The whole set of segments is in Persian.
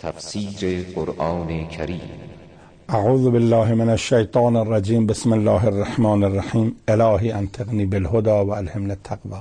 تفسیر قرآن کریم. اعوذ بالله من الشیطان الرجیم. بسم الله الرحمن الرحیم. الهی انطقنی بالهدی و الهمنی التقوی.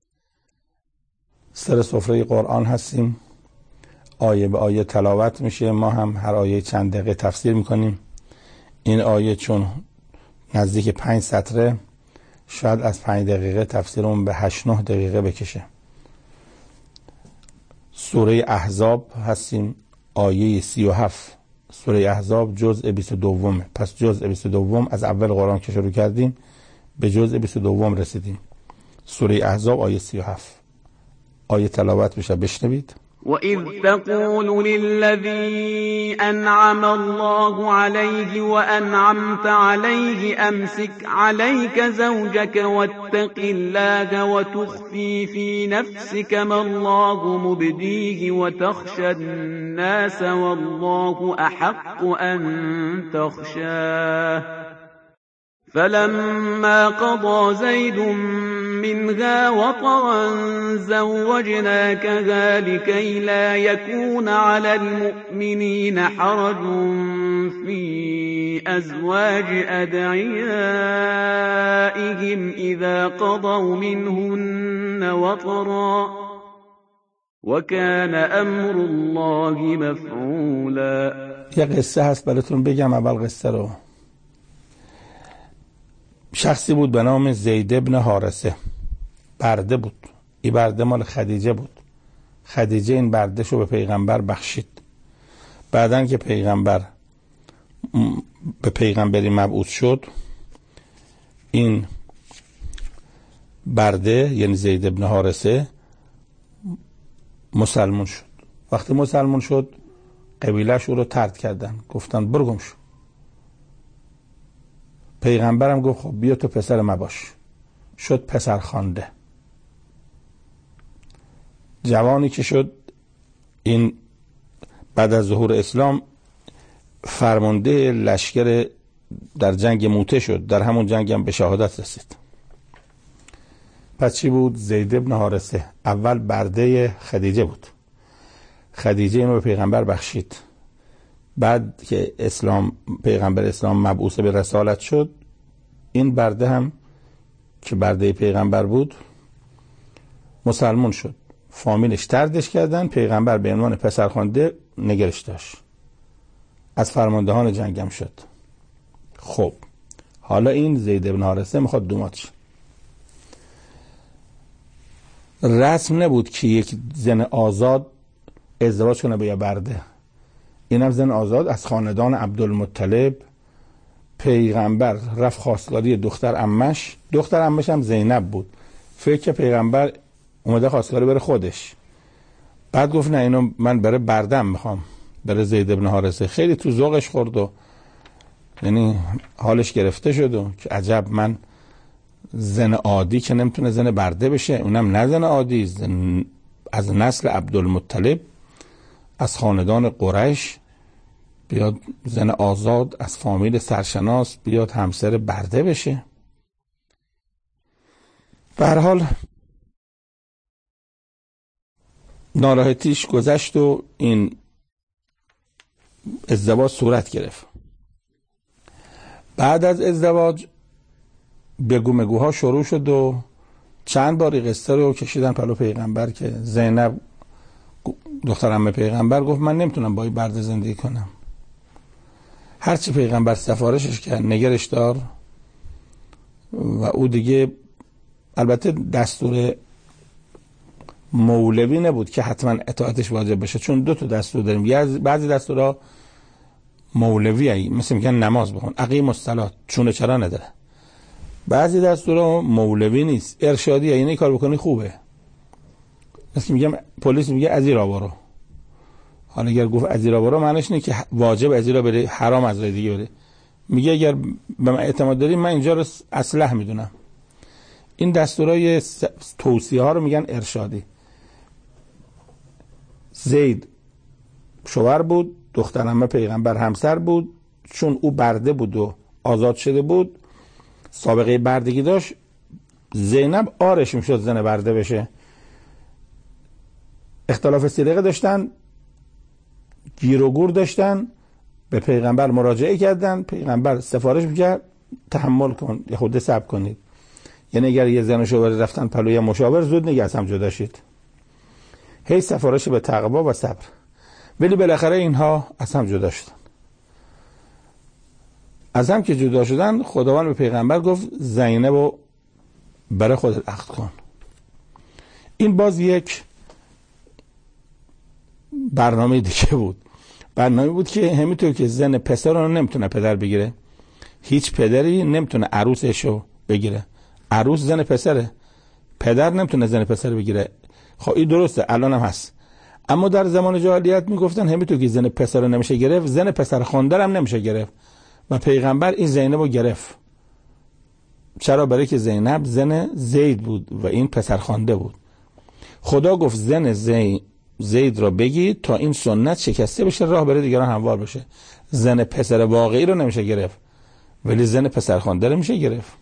سر سفره قرآن هستیم، آیه به آیه تلاوت میشه. ما هم هر آیه چند دقیقه تفسیر میکنیم. این آیه چون نزدیک 5 سطره، شاید از 5 دقیقه تفسیرمون به 8-9 دقیقه بکشه. سوره احزاب هستیم، آیه 37. سوره احزاب جزء 22. پس جزء 22 از اول قرآن که شروع کردیم به جزء 22 رسیدیم. سوره احزاب آیه 37. آیه تلاوت بشه، بشنوید. وَإِذْ تَقُولُ لِلَّذِي أَنْعَمَ اللَّهُ عَلَيْهِ وَأَنْعَمْتَ عَلَيْهِ أَمْسِكْ عَلَيْكَ زَوْجَكَ وَاتَّقِ اللَّهَ وَتُخْفِي فِي نَفْسِكَ مَا اللَّهُ مُبْدِيهِ وَتَخْشَى النَّاسَ وَاللَّهُ أَحَقُّ أَنْ تَخْشَاهُ فَلَمَّا قَضَى زَيْدٌ منها وطرا زوجناكها لكي لا يكون على المؤمنين حرج في أزواج أدعيائهم إذا قضوا منهن وطرا وكان أمر الله مفعولا. یه قصه هست براتون بگم. اول قصه رو. شخصی بود به نام زید بن حارثه، برده بود. این برده مال خدیجه بود. خدیجه این برده شو به پیغمبر بخشید. بعدن که پیغمبر به پیغمبری مبعوث شد، این برده یعنی زید بن حارثه مسلمان شد. وقتی مسلمان شد قبیله‌اش او رو طرد کردن، گفتن برو گم شو. پیغمبرم گفت خب بیا تو پسر ما باش. شد پسر خوانده. جوانی که شد، این بعد از ظهور اسلام فرمانده لشکر در جنگ موته شد. در همون جنگ هم به شهادت رسید. پس چی بود؟ زید بن حارثه اول برده خدیجه بود. خدیجه اینو به پیغمبر بخشید. بعد که پیغمبر اسلام مبعوث به رسالت شد، این برده هم که برده پیغمبر بود مسلمان شد. فامیلش طردش کردن. پیغمبر به عنوان پسرخوانده نگرش داشت. از فرماندهان جنگم شد. خب حالا این زید بن حارثه میخواد دومات شه. رسم نبود که یک زن آزاد ازدواج کنه با یه برده. اینم زن آزاد از خاندان عبدالمطلب. پیغمبر رفت خواستگاری دختر عمش هم زینب بود. فکر پیغمبر اومده خواستگاری بره خودش. بعد گفت نه، اینو من بره بردم میخوام، بره زید بن حارثه. خیلی تو ذوقش خورد و یعنی حالش گرفته شد و که عجب، من زن عادی که نمیتونه زن برده بشه، اونم نه زن عادی، از نسل عبدالمطلب، از خاندان قریش، بیاد زن آزاد از فامیل سرشناس بیاد همسر برده بشه. به هر حال ناراحتیش گذشت و این ازدواج صورت گرفت. بعد از ازدواج بگو مگوها شروع شد و چند باری قصه رو کشیدن پلو پیغمبر که زینب دختر عمه پیغمبر گفت من نمیتونم با این برده زندگی کنم. هرچی پیغمبر سفارشش کرد نگرش دار و او دیگه، البته دستور مولوی نبود که حتما اطاعتش واجب بشه، چون 2 دستور داریم. بعضی دستورها مولوی مثل میگن نماز بخون، اقیم الصلاة، چونه چرا نداره. بعضی دستورها مولوی نیست، ارشادیه، یعنی کار بکنی خوبه. مثل میگم پلیس میگه از این راه برو. حالا اگر گفت از این راه برو معنیش اینه که واجب از این راه بری، حرام از راه دیگه بری. میگه اگر به من اعتماد داری من اینجا رو اصلح میدونم. این دستورای توصیه ها رو میگن ارشادی. زید شوهر بود، دختر عمه پیغمبر همسر بود. چون او برده بود و آزاد شده بود، سابقه بردگی داشت، زینب آرش میشد زن برده بشه. اختلاف سلیقه داشتن. گیر و گور داشتن، به پیغمبر مراجعه کردن، پیغمبر سفارش میکرد تحمل کن، یه خورده صبر کنید. یعنی اگر یه زن و شوهر رفتن پلوی مشاور، زود نگه از هم جدا شید. هی سفارش به تقوا و صبر. ولی بالاخره اینها از هم جدا شدن. از هم که جدا شدن، خداوند به پیغمبر گفت زینب رو برای خودت عقد کن. این باز یک برنامه دیگه بود. برنامه بود که همینطور که زن پسر رو نمیتونه پدر بگیره، هیچ پدری نمیتونه عروسشو بگیره. عروس زن پسره، پدر نمیتونه زن پسر بگیره. خب این درسته، الان هم هست. اما در زمان جاهلیت میگفتن همینطور که زن پسر رو نمیشه گرفت، زن پسر خانده هم نمیشه گرفت. و پیغمبر این زینب رو گرفت. چرا؟ برای که زینب زن زید بود و این پسر خانده بود. خدا گفت زن زید را بگی تا این سنت شکسته بشه، راه برای دیگران هموار بشه. زن پسر واقعی رو نمیشه گرفت، ولی زن پسر خانده رو میشه گرفت.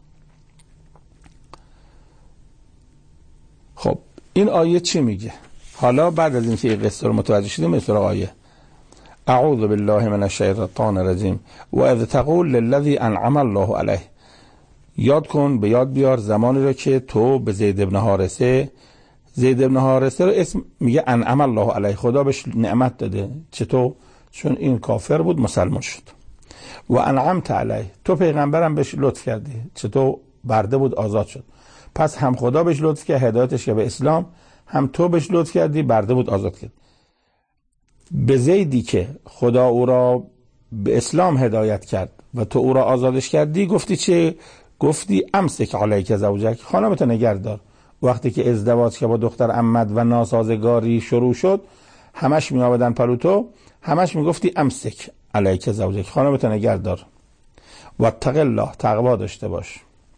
خب این آیه چی میگه؟ حالا بعد از اینکه این قصه رو متوجه شدیم، مثل آیه اعوذ بالله من الشیطان الرجیم و اذ تقول للذی انعم الله علیه. یاد کن، به یاد بیار زمانی رو که تو به زید ابن حارثه رو اسم میگه انعم الله علیه، خدا بهش نعمت داده. چطور؟ چون این کافر بود مسلمان شد. و انعمت علیه، تو پیغمبرم بهش لطف کردی. چطور؟ برده بود آزاد شد. پس هم خدا بهش لطف کرد هدایتش که به اسلام، هم تو بهش لطف کردی برده بود آزاد کرد. به زیدی که خدا او را به اسلام هدایت کرد و تو او را آزادش کردی گفتی چه؟ گفتی امسک علیک زوجک، خانمت نگهدار. وقتی که ازدواج که با دختر عمت و ناسازگاری شروع شد، همش می آمدن پلو تو، همش می گفتی امسک علیک زوجک، خانمت نگهدار. و اتق الله، تقوا داشته باش.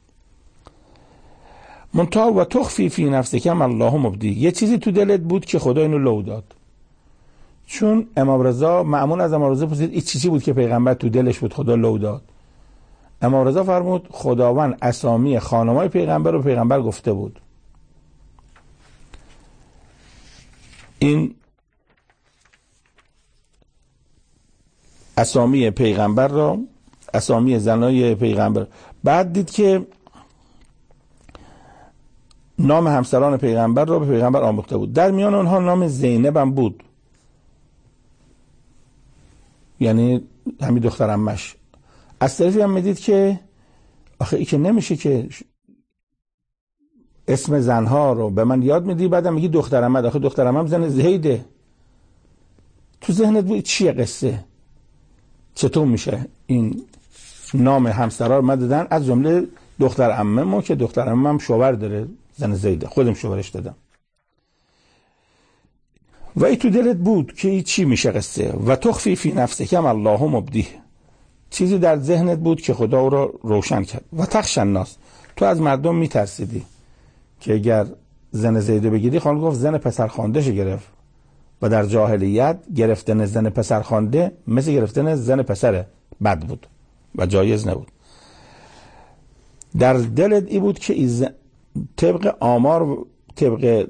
منتها و تخفی فی نفسک ما الله مبدی، یه چیزی تو دلت بود که خدا اینو لو داد. چون امام رضا، مأمون از امام رضا پرسید این چیزی بود که پیغمبر تو دلش بود خدا لو داد. امام رضا فرمود خداوند اسامی خانمای پیغمبر رو پیغمبر گفته بود. این اسامی پیغمبر را، اسامی زنای پیغمبر. بعد دید که نام همسران پیغمبر را به پیغمبر آموخته بود. در میان اونها نام زینب هم بود، یعنی همین دختر عمش. از طرفی هم میدید که آخه ای که نمیشه که اسم زنها رو به من یاد میدی بعدم میگی دختر عمت. آخه دختر عمم زن زیده. تو ذهنت بود چیه قصه؟ چطور میشه این نام همسرا رو دادن، از جمله دختر عمم که دختر عمم شوهر داره زن زیده، خودم شوهرش دادم. و ای تو دلت بود که ای چی میشه قصه؟ و تخفی فی نفسک ما الله مبدیه، چیزی در ذهنت بود که خدا او را روشن کرد. و تخشى الناس، تو از مردم میترسیدی که اگر زن زیده بگیری، خانم گفت زن پسرخواندهش گرفت. و در جاهلیت گرفتن زن پسرخوانده مثل گرفتن زن پسر بد بود و جایز نبود. در دلت ای بود که طبق آمار، طبق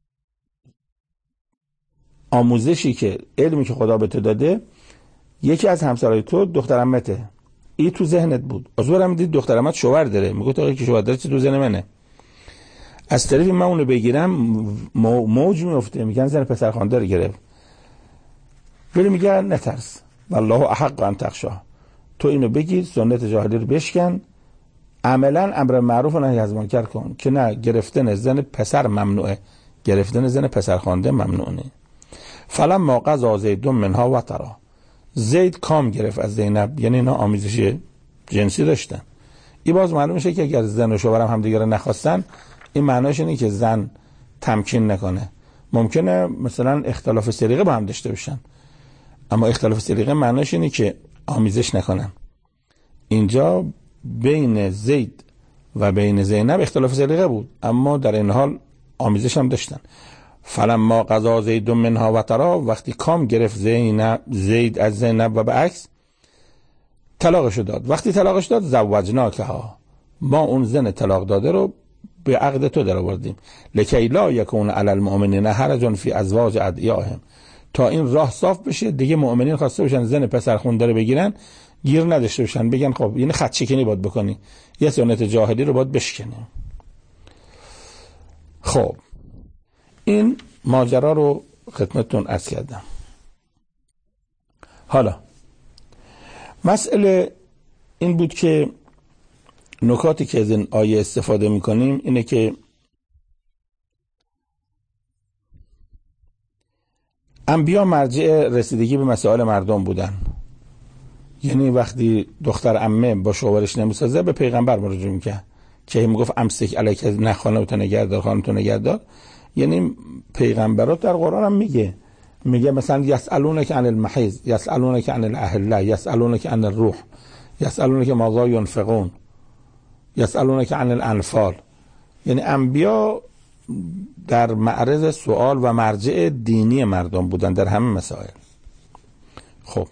آموزشی که علمی که خدا به تو داده، یکی از همسرای تو دختر عمته. ای تو ذهنت بود. از اونم دید دختر عمت شوهر داره، میگه تو که شوهر داره چه تو ذهن منه؟ از طرفی من اونو بگیرم موج میفته، میگن زن پسرخوانده رو گرفت. ولی میگن نترس، والله احق ان تخشى، تو اینو بگیر، سنت جاهلی رو بشکن، عملا امر معروف و نهی از منکر کن که نه گرفتن زن پسر ممنوعه، گرفتن زن پسرخوانده ممنوعه. فلما قضى زید منها وطرا، زید کام گرفت از زینب، یعنی اینا آمیزش جنسی داشتن. این باز معلوم میشه که اگر زن و شوهر هم دیگه رو نخواستن، این معناش اینه که زن تمکین نکنه. ممکنه مثلا اختلاف سلیقه با هم داشته باشن، اما اختلاف سلیقه معناش اینه که آمیزش نکنن. اینجا بین زید و بین زینب اختلاف سلیقه بود، اما در این حال آمیزش هم داشتن. فلما قضا زید منها وطرا، وقتی کام گرفت زید از زینب و به عکس، طلاقش داد. وقتی طلاقش داد، زوجناکها، ما اون زن طلاق داده رو به عقد تو در آوردیم. لکی لا یکون علی المؤمنین حرج فی ازواج ادعیاهم، تا این راه صاف بشه دیگه مؤمنین خواسته باشن زن پسر خونداره بگیرن گیر نداشته باشن، بگن خب یعنی خط چکنی باید بکنی، یه سنت جاهلی رو باید بشکنی. خب این ماجرا رو خدمتتون عرض کردم. حالا مسئله این بود که نکاتی که از این آیه استفاده میکنیم اینه که انبیا مرجع رسیدگی به مسائل مردم بودن. یعنی وقتی دختر عمه با شوهرش نمیسازه به پیغمبر مراجعه میکرد که میگفت امسک علیک، نه خانه‌تو نگهدار، خانه‌تو نگهدار. یعنی پیغمبرات در قرآن هم میگه مثلا یسالونک عن المحیض، یسالونک عن الاهله، یسالونک عن الروح، یسالونک ماذا ينفقون، یسالونک عن الانفال. یعنی انبیا در معرض سوال و مرجع دینی مردم بودن در همه مسائل. خب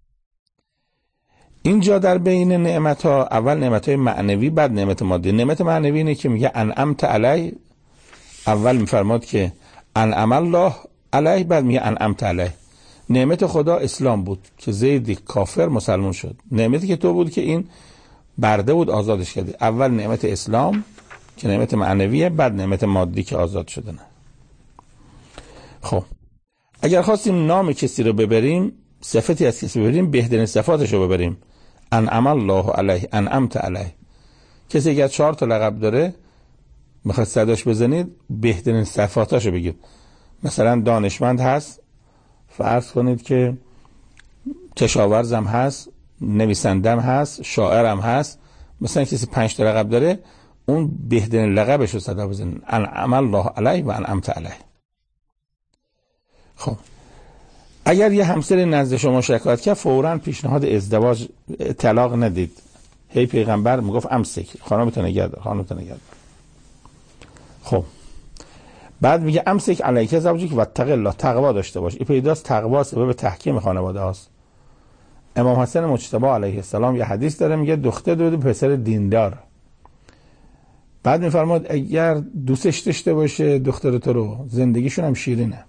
اینجا در بین نعمت ها اول نعمت های معنوی بعد نعمت مادی. نعمت معنوی اینه که میگه انعمت علی، اول میفرماد که انعم الله علیه، بعد میگه انعمت علیه. نعمت خدا اسلام بود که زید کافر مسلمان شد. نعمتی که تو بود که این برده بود آزادش کردی. اول نعمت اسلام که نعمت معنویه، بعد نعمت مادی که آزاد شدنه. خب اگر خواستیم نام کسی رو ببریم، صفتی از کسی ببریم، بهترین صفاتش رو ببریم. انعم الله علیه، انعمت علیه. کسی اگر 4 تا لقب داره میخواد صداش بزنید بهترین صفاتاشو بگید. مثلا دانشمند هست، فرض کنید که کشاورزم هست، نویسندم هست، شاعرم هست. مثلا کسی 5 تا لقب داره، اون بهترین لقبش رو صدا بزنید. انعم الله علیه و انعمت علیه. خب اگر یه همسر نزد شما شکایت کرد فوراً پیشنهاد ازدواج، طلاق ندید. هی پیغمبر میگفت امسک، خانمتو نگهدار، خانمتو نگهدار. خب بعد میگه امسک علیک زوجک واتق الله، تقوا داشته باش. این پیداست تقوا سبب تحکیم خانواده است. امام حسن مجتبی علیه السلام یه حدیث داره میگه دختر دو پسر دیندار. بعد میفرماد اگر دوستش داشته باشه دختر تو رو، زندگیشون هم شیرینه.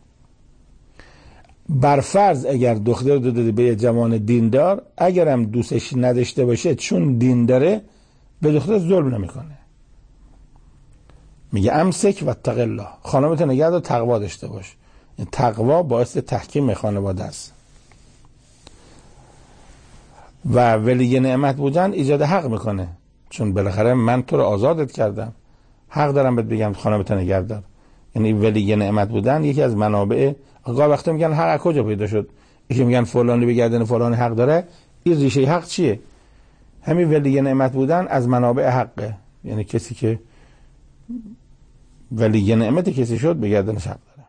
برفرض اگر دختر دو دادی به یه جوان دیندار، اگر هم دوستش نداشته باشه چون دین داره به دختر ظلم نمیکنه. میگه امسک واتق الله، خانمت نگهدار، تقوا داشته باش. این تقوا باعث تحکیم خانواده است. و ولی نعمت بودن ایجاد حق میکنه، چون بالاخره من تو رو آزادت کردم، حق دارم بهت بگم خانمت نگهدار. یعنی ولی نعمت بودن یکی از منابع. آقا وقتی میگن حق از کجا پیدا شد، یکی میگن فلانی به گردن فلانی حق داره، این ریشه حق چیه؟ همین ولی نعمت بودن از منابع حقه. یعنی کسی که ولی نعمت کسی شد به گردنش حق داره.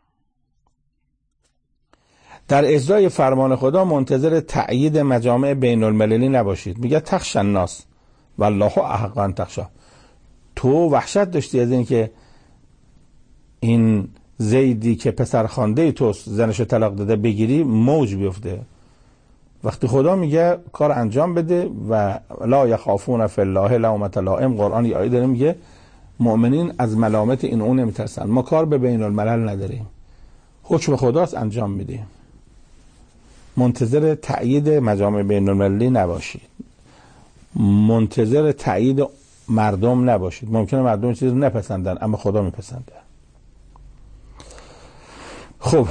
در اجرای فرمان خدا منتظر تأیید مجامع بین المللی نباشید. میگه تخشى الناس والله احق ان تخشى. تو وحشت داشتی از این که این زیدی که پسر خوانده توست زنشو طلاق داده بگیری موج بیفته. وقتی خدا میگه کار انجام بده و لا یخافون فی الله لومة لائم، قرآن یه آیه داره میگه مؤمنین از ملامت این اون نمیترسن. ما کار به بین الملل نداریم، حکم خداست انجام میدیم. منتظر تأیید مجامع بین المللی نباشید، منتظر تأیید مردم نباشید. ممکنه مردم چیزی رو نپسندن اما خدا میپسنده. خب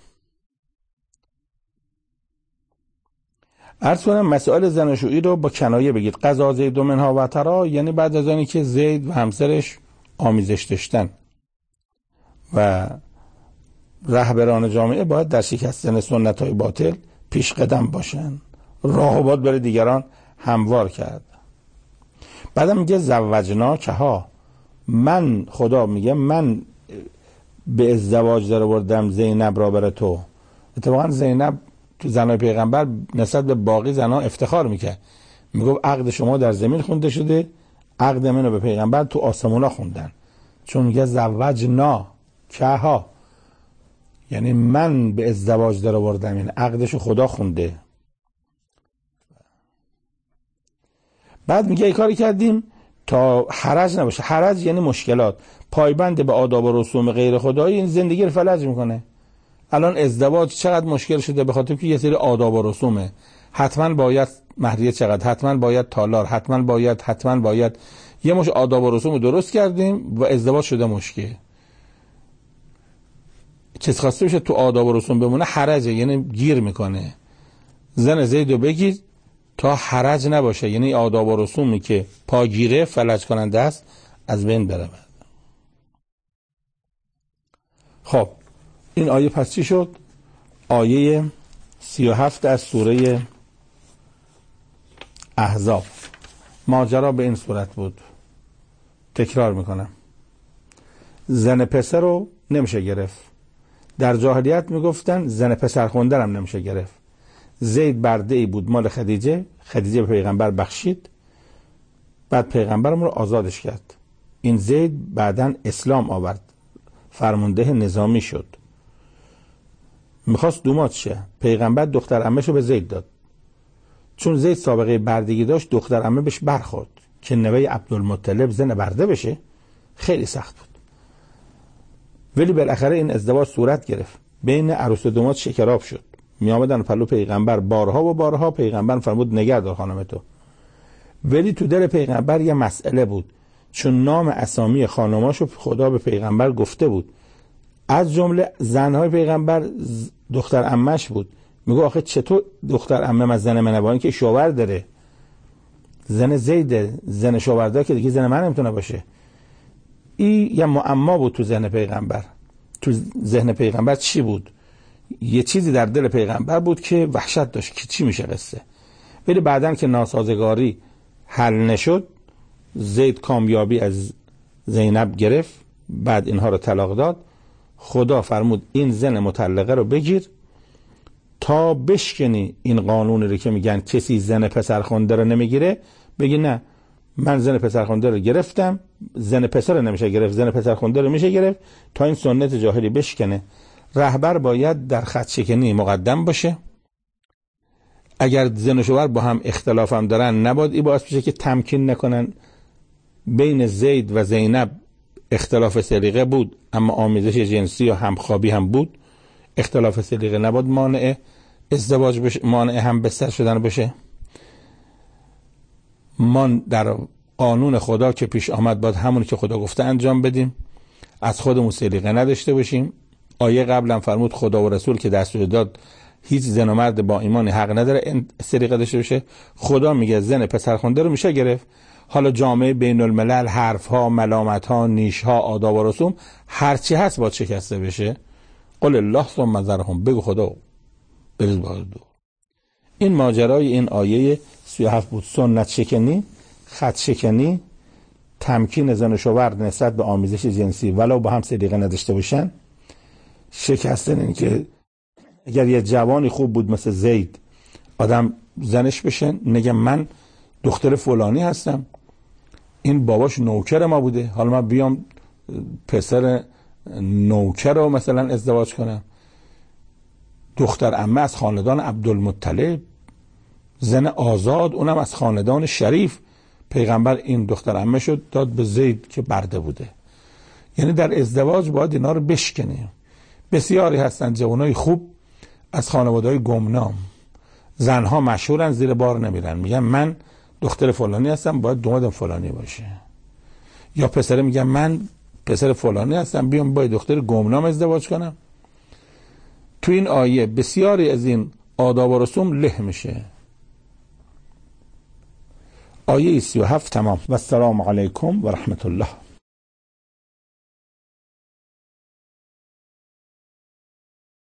عرض کنم مسائل زناشویی رو با کنایه بگید. قضا زید منها و ترا، یعنی بعد از آنی که زید و همسرش آمیزش داشتن و رهبران جامعه باید در شکستن سنت‌های باطل پیش قدم باشن، راهبات برای دیگران هموار کرد. بعدم میگه زوجنا کها، من خدا میگه من به ازدواج در آوردم زینب را برای تو. اتفاقا زینب تو زنای پیغمبر نسبت به باقی زنها افتخار میکرد، میگفت عقد شما در زمین خونده شده، عقد منو به پیغمبر تو آسمونا خوندن. چون میگه زوجنا کها، یعنی من به ازدواج در آوردم، این عقدشو خدا خونده. بعد میگه ای کاری کردیم تا حرج نباشه. حرج یعنی مشکلات. پایبند به آداب و رسوم غیر خدایی این زندگی رو فلج میکنه. الان ازدواج چقدر مشکل شده؟ به خاطر که یه سری آداب و رسومه. حتما باید مهریه چقدر، حتما باید تالار، حتما باید یه مش آداب و رسوم درست کردیم و ازدواج شده مشکل. کسی خواسته بشه تو آداب و رسوم بمونه حرجه، یعنی گیر میکنه. زن زیدو بگیر تا حرج نباشه، یعنی آداب و رسومی که پاگیره فلج کننده است از بین بره. خب این آیه پس چی شد؟ آیه 37 از سوره احزاب. ماجرا به این صورت بود، تکرار میکنم. زن پسر رو نمیشه گرفت. در جاهلیت میگفتن زن پسر خوندن هم نمیشه گرفت. زید برده ای بود مال خدیجه به پیغمبر بخشید، بعد پیغمبرم رو آزادش کرد. این زید بعدن اسلام آورد، فرمانده نظامی شد، میخواست دومات شه. پیغمبر دختر عمه‌ش رو به زید داد. چون زید سابقه بردگی داشت، دختر عمه بهش برخورد که نوه عبدالمطلب زن برده بشه خیلی سخت بود. ولی بالاخره این ازدواج صورت گرفت، بین عروس و دومات شکراب شد. می آمدن پلو پیغمبر بارها و بارها، پیغمبر فرمود نگه دار خانم تو. ولی تو دل پیغمبر یه مسئله بود، چون نام اسامی خانماشو خدا به پیغمبر گفته بود. از جمله زنهای پیغمبر دختر عمش بود. میگه آخه چطور دختر عمه از زن منه، با اینکه شوهر داره، زن زیده، زن شوهردار که دیگه زن من نمیتونه باشه. این یه معما بود تو ذهن پیغمبر. تو ذهن پیغمبر چی بود؟ یه چیزی در دل پیغمبر بود که وحشت داشت که چی میشه قصه. ولی بعدن که ناسازگاری حل نشد، زید کامیابی از زینب گرفت، بعد اینها رو طلاق داد. خدا فرمود این زن مطلقه رو بگیر تا بشکنی این قانونی رو که میگن کسی زن پسرخونده رو نمیگیره. بگی نه، من زن پسرخونده رو گرفتم، زن پسر رو نمیشه گرفت، زن پسرخونده رو میشه گرفت، تا این سنت جاهلی بشکنه. رهبر باید در خط شکنی مقدم باشه. اگر زن و شوهر با هم اختلاف هم دارن، نباید این باعث بشه که تمکین نکنن. بین زید و زینب اختلاف سلیقه بود، اما آمیزش جنسی و همخوابی هم بود. اختلاف سلیقه نباید مانع ازدواج بشه، مانع هم بستر شدن بشه. ما در قانون خدا که پیش آمد باید همونی که خدا گفته انجام بدیم، از خودمون سلیقه نداشته باشیم. آیه قبلا فرمود خدا و رسول که دستور داد هیچ زن و مرد با ایمان حق نداره سلیقه داشته باشه. خدا میگه زن پسرخونده رو میشه گرفت. حالا جامعه بین الملل، حرف ها، ملامت ها، نیش ها، آداب و رسوم، هرچی هست باید شکسته بشه. قل الله ثم ذرهم، بگو خدا بریز باید دو. این ماجرای این آیه 37 بود. سنت شکنی، خط شکنی، تمکین زن و شوهر نسبت به آمیزش جنسی ولو با هم سلیقه نداشته باشن. شکستن این که اگر یه جوانی خوب بود مثل زید، آدم زنش بشه نگه من دختر فلانی هستم، این باباش نوکر ما بوده، حالا من بیام پسر نوکر رو مثلا ازدواج کنم. دختر عمه از خاندان عبدالمطلب، زن آزاد، اونم از خاندان شریف. پیغمبر این دختر عمه شد داد به زید که برده بوده. یعنی در ازدواج باید اینا رو بشکنیم. بسیاری هستن جوانای خوب از خانواده‌های گمنام، زنها مشهورن زیر بار نمیرن، میگن من دختر فلانی هستم باید دومادم فلانی باشه. یا پسر میگن من پسر فلانی هستم بیام با دختر گمنام ازدواج کنم. تو این آیه بسیاری از این آداب و رسوم له میشه. آیه 37 تمام. و السلام علیکم و رحمت الله.